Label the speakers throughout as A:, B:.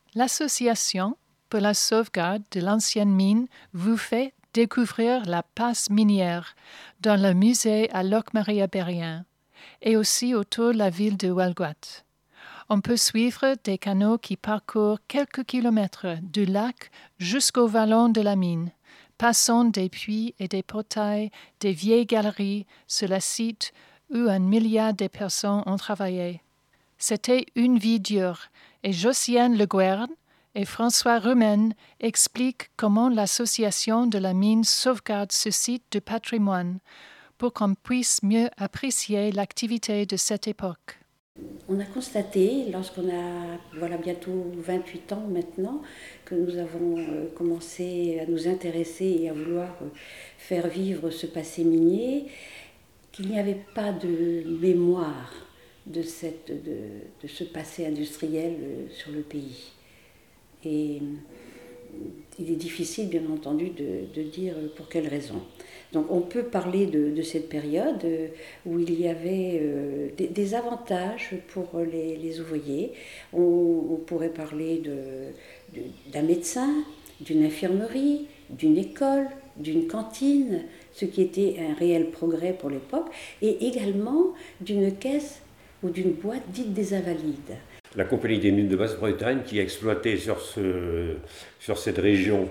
A: L'association pour la sauvegarde de l'ancienne mine vous fait découvrir la passe minière dans le musée à Locmaria-Berrien et aussi autour de la ville de Walgett. On peut suivre des canaux qui parcourent quelques kilomètres du lac jusqu'au vallon de la mine, passant des puits et des portails, des vieilles galeries sur le site où 1 milliard de personnes ont travaillé. C'était une vie dure, et Josiane Le Guern et François Rumen expliquent comment l'association de la mine sauvegarde ce site du patrimoine pour qu'on puisse mieux apprécier l'activité de cette époque.
B: On a constaté, lorsqu'on a bientôt 28 ans maintenant, que nous avons commencé à nous intéresser et à vouloir faire vivre ce passé minier, qu'il n'y avait pas de mémoire de ce passé industriel sur le pays. Et il est difficile, bien entendu, de dire pour quelles raisons. Donc on peut parler de cette période où il y avait des avantages pour les ouvriers. On pourrait parler d'un médecin, d'une infirmerie, d'une école, d'une cantine, ce qui était un réel progrès pour l'époque, et également d'une caisse ou d'une boîte dite des Invalides.
C: La Compagnie des mines de Basse-Bretagne, qui exploitait sur cette région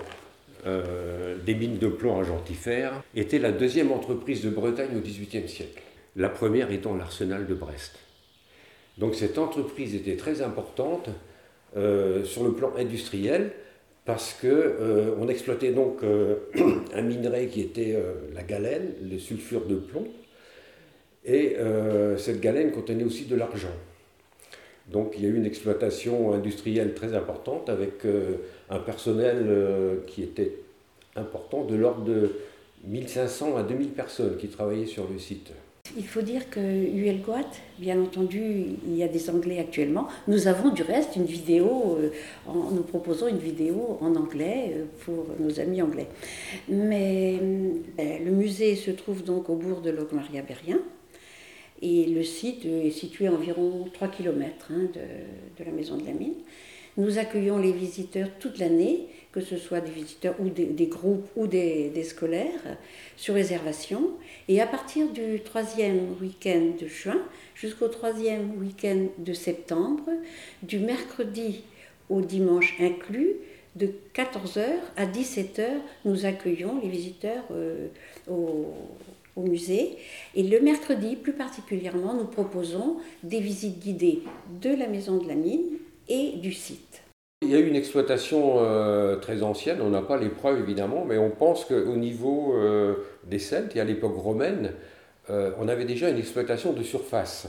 C: des mines de plomb argentifères, était la deuxième entreprise de Bretagne au XVIIIe siècle. La première étant l'Arsenal de Brest. Donc cette entreprise était très importante sur le plan industriel parce qu'on exploitait donc un minerai qui était la galène, le sulfure de plomb, et cette galène contenait aussi de l'argent. Donc il y a eu une exploitation industrielle très importante avec un personnel qui était important, de l'ordre de 1500 à 2000 personnes qui travaillaient sur le site.
B: Il faut dire que Walgett, bien entendu, il y a des Anglais actuellement. Nous avons du reste une vidéo, nous proposons une vidéo en anglais pour nos amis anglais. Mais le musée se trouve donc au bourg de Locmaria-Berrien. Et le site est situé à environ 3 km de la maison de la mine. Nous accueillons les visiteurs toute l'année, que ce soit des visiteurs ou des groupes ou des scolaires, sur réservation. Et à partir du 3e week-end de juin jusqu'au 3e week-end de septembre, du mercredi au dimanche inclus, de 14h à 17h, nous accueillons les visiteurs au musée. Et le mercredi, plus particulièrement, nous proposons des visites guidées de la maison de la mine et du site.
C: Il y a eu une exploitation très ancienne, on n'a pas les preuves évidemment, mais on pense qu'au niveau des Celtes et à l'époque romaine, on avait déjà une exploitation de surface.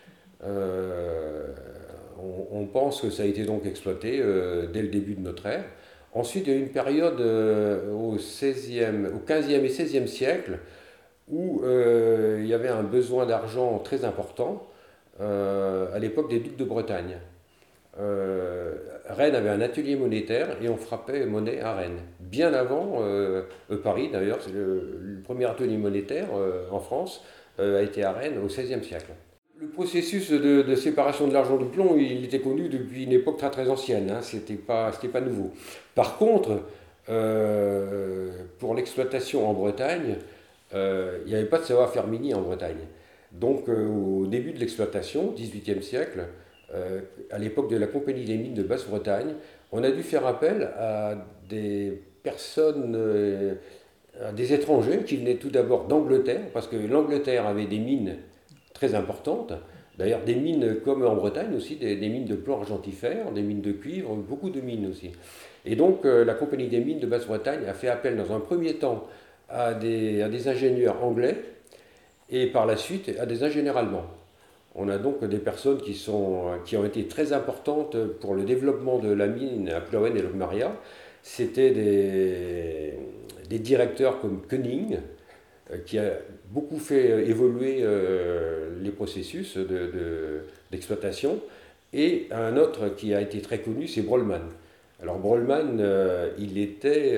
C: On pense que ça a été donc exploité dès le début de notre ère. Ensuite, il y a eu une période au 15e et 16e siècle où il y avait un besoin d'argent très important à l'époque des ducs de Bretagne. Rennes avait un atelier monétaire et on frappait monnaie à Rennes. Bien avant Paris, d'ailleurs, c'est le premier atelier monétaire en France a été à Rennes au XVIe siècle. Le processus de séparation de l'argent du plomb, il était connu depuis une époque très très ancienne, hein, c'était pas nouveau. Par contre, pour l'exploitation en Bretagne, il n'y avait pas de savoir-faire minier en Bretagne. Donc au début de l'exploitation, XVIIIe siècle, à l'époque de la Compagnie des mines de Basse-Bretagne, on a dû faire appel à des personnes, à des étrangers qui venaient tout d'abord d'Angleterre, parce que l'Angleterre avait des mines très importantes, d'ailleurs des mines comme en Bretagne aussi, des mines de plomb argentifère, des mines de cuivre, beaucoup de mines aussi. Et donc la Compagnie des mines de Basse-Bretagne a fait appel dans un premier temps à des ingénieurs anglais et par la suite à des ingénieurs allemands. On a donc des personnes qui ont été très importantes pour le développement de la mine à Plauen et Locmaria. C'était des directeurs comme Koenig, qui a beaucoup fait évoluer les processus d'exploitation, et un autre qui a été très connu, c'est Brollman. Alors Brollman, il était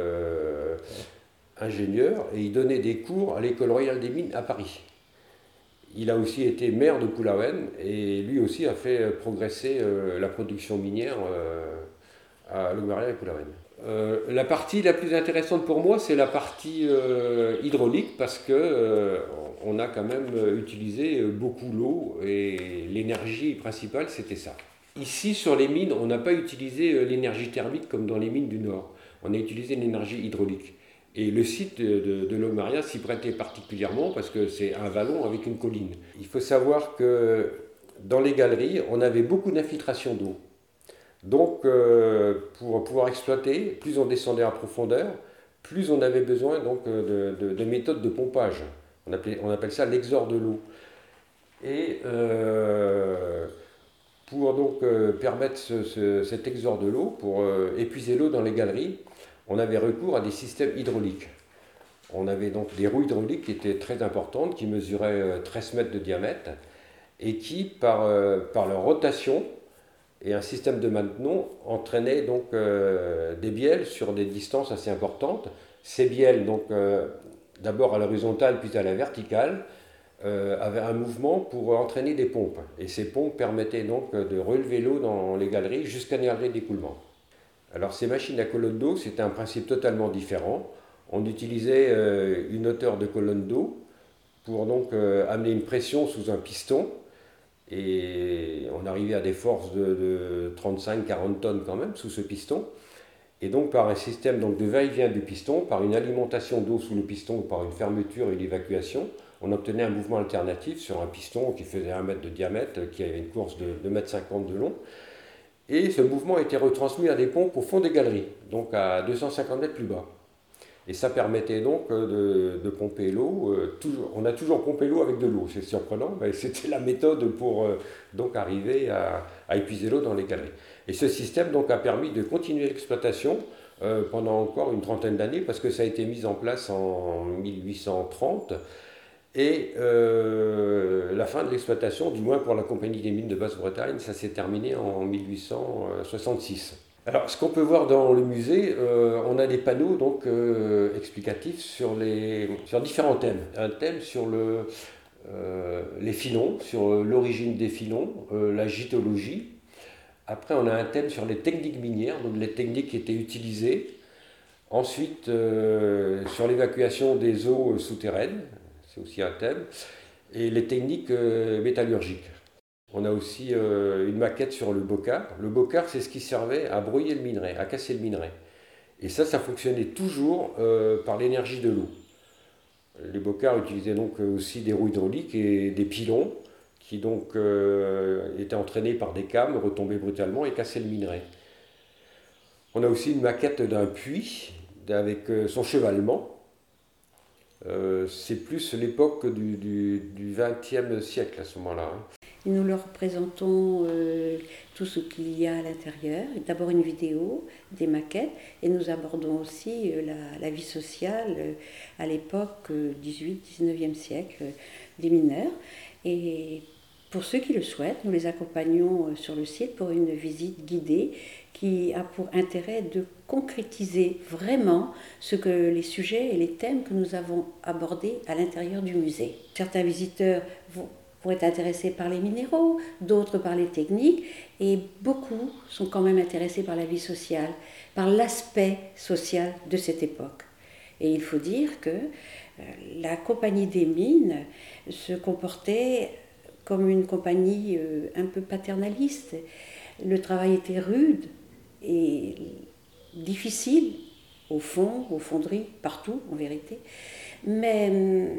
C: ingénieur et il donnait des cours à l'École royale des mines à Paris. Il a aussi été maire de Plauen et lui aussi a fait progresser la production minière à Logmaria et Poularène. La partie la plus intéressante pour moi, c'est la partie hydraulique parce que on a quand même utilisé beaucoup l'eau et l'énergie principale, c'était ça. Ici, sur les mines, on n'a pas utilisé l'énergie thermique comme dans les mines du Nord. On a utilisé l'énergie hydraulique. Et le site de Logmaria s'y prêtait particulièrement parce que c'est un vallon avec une colline. Il faut savoir que dans les galeries, on avait beaucoup d'infiltration d'eau. Donc, pour pouvoir exploiter, plus on descendait en profondeur, plus on avait besoin donc, de méthodes de pompage. On appelle ça l'exor de l'eau. Et pour donc permettre cet exor de l'eau, pour épuiser l'eau dans les galeries, on avait recours à des systèmes hydrauliques. On avait donc des roues hydrauliques qui étaient très importantes, qui mesuraient 13 mètres de diamètre, et qui, par leur rotation et un système de maintenance, entraînaient donc des bielles sur des distances assez importantes. Ces bielles, donc d'abord à l'horizontale puis à la verticale, avaient un mouvement pour entraîner des pompes. Et ces pompes permettaient donc de relever l'eau dans les galeries jusqu'à une galerie d'écoulement. Alors ces machines à colonne d'eau, c'était un principe totalement différent. On utilisait une hauteur de colonne d'eau pour donc amener une pression sous un piston. Et on arrivait à des forces de 35-40 tonnes quand même sous ce piston. Et donc par un système donc, de va-et-vient du piston, par une alimentation d'eau sous le piston, par une fermeture et une évacuation, on obtenait un mouvement alternatif sur un piston qui faisait 1 mètre de diamètre, qui avait une course de 2,50 m de long. Et ce mouvement était retransmis à des pompes au fond des galeries, donc à 250 mètres plus bas. Et ça permettait donc de pomper l'eau. On a toujours pompé l'eau avec de l'eau, c'est surprenant, mais c'était la méthode pour donc arriver à épuiser l'eau dans les galeries. Et ce système donc a permis de continuer l'exploitation pendant encore une trentaine d'années, parce que ça a été mis en place en 1830. Et la fin de l'exploitation, du moins pour la Compagnie des mines de Basse-Bretagne, ça s'est terminé en 1866. Alors, ce qu'on peut voir dans le musée, on a des panneaux donc, explicatifs sur différents thèmes. Un thème sur les filons, sur l'origine des filons, la gitologie. Après, on a un thème sur les techniques minières, donc les techniques qui étaient utilisées. Ensuite, sur l'évacuation des eaux souterraines. C'est aussi un thème, et les techniques métallurgiques. On a aussi une maquette sur le bocard. Le bocard, c'est ce qui servait à brouiller le minerai, à casser le minerai. Et ça fonctionnait toujours par l'énergie de l'eau. Les bocards utilisaient donc aussi des roues hydrauliques et des pilons qui donc étaient entraînés par des cames, retombaient brutalement et cassaient le minerai. On a aussi une maquette d'un puits avec son chevalement. C'est plus l'époque du XXe siècle à ce moment-là.
B: Nous leur présentons tout ce qu'il y a à l'intérieur. D'abord une vidéo, des maquettes, et nous abordons aussi la vie sociale à l'époque 18-19e siècle des mineurs. Et pour ceux qui le souhaitent, nous les accompagnons sur le site pour une visite guidée qui a pour intérêt de concrétiser vraiment les sujets et les thèmes que nous avons abordés à l'intérieur du musée. Certains visiteurs vont être intéressés par les minéraux, d'autres par les techniques, et beaucoup sont quand même intéressés par la vie sociale, par l'aspect social de cette époque. Et il faut dire que la Compagnie des mines se comportait comme une compagnie un peu paternaliste. Le travail était rude et difficile, au fond, aux fonderies, partout en vérité. Mais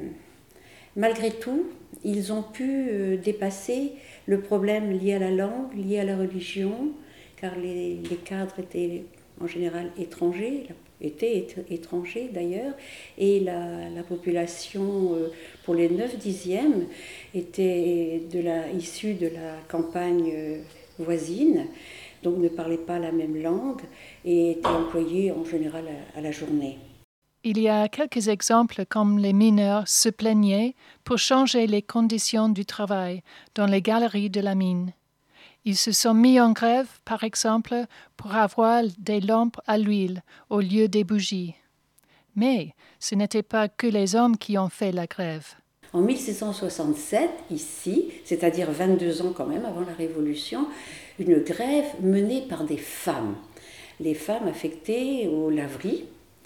B: malgré tout, ils ont pu dépasser le problème lié à la langue, lié à la religion, car les cadres étaient en général étrangers, étaient étrangers d'ailleurs, et la population pour les 9/10e était issue de la campagne voisine, donc ne parlait pas la même langue et était employée en général à la journée.
A: Il y a quelques exemples comme les mineurs se plaignaient pour changer les conditions du travail dans les galeries de la mine. Ils se sont mis en grève, par exemple, pour avoir des lampes à l'huile au lieu des bougies. Mais ce n'était pas que les hommes qui ont fait la grève.
B: En 1667, ici, c'est-à-dire 22 ans quand même avant la Révolution, une grève menée par des femmes. les femmes affectées aux laveries.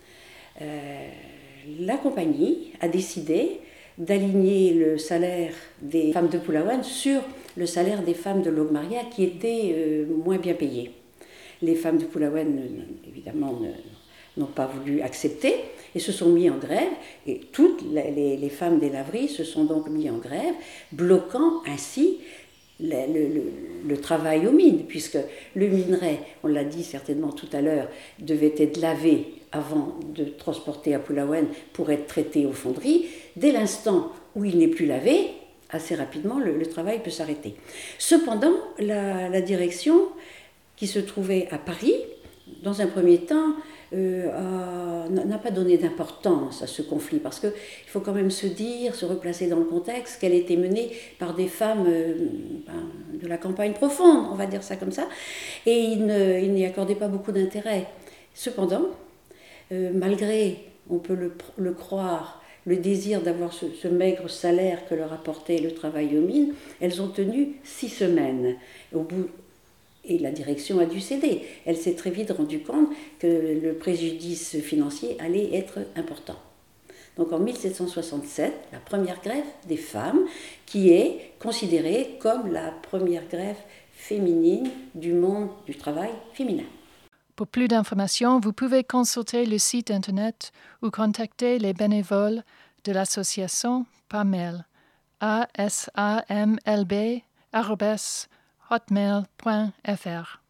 B: La compagnie a décidé d'aligner le salaire des femmes de Pulawan sur le salaire des femmes de Logmaria qui étaient moins bien payées. Les femmes de Pulawan, évidemment, n'ont pas voulu accepter et se sont mis en grève. Et toutes les femmes des laveries se sont donc mises en grève, bloquant ainsi le travail aux mines, puisque le minerai, on l'a dit certainement tout à l'heure, devait être lavé avant de transporter à Pulawan pour être traité aux fonderies. Dès l'instant où il n'est plus lavé, assez rapidement, le travail peut s'arrêter. Cependant, la direction, qui se trouvait à Paris, dans un premier temps, n'a pas donné d'importance à ce conflit, parce qu'il faut quand même se dire, se replacer dans le contexte, qu'elle était menée par des femmes de la campagne profonde, on va dire ça comme ça, et il n'y accordait pas beaucoup d'intérêt. Cependant, malgré, on peut le croire, le désir d'avoir ce maigre salaire que leur apportait le travail aux mines, elles ont tenu 6 semaines. Et la direction a dû céder. Elle s'est très vite rendue compte que le préjudice financier allait être important. Donc en 1767, la première grève des femmes, qui est considérée comme la première grève féminine du monde du travail féminin.
A: Pour plus d'informations, vous pouvez consulter le site internet ou contacter les bénévoles de l'association par mail asamlb@hotmail.fr.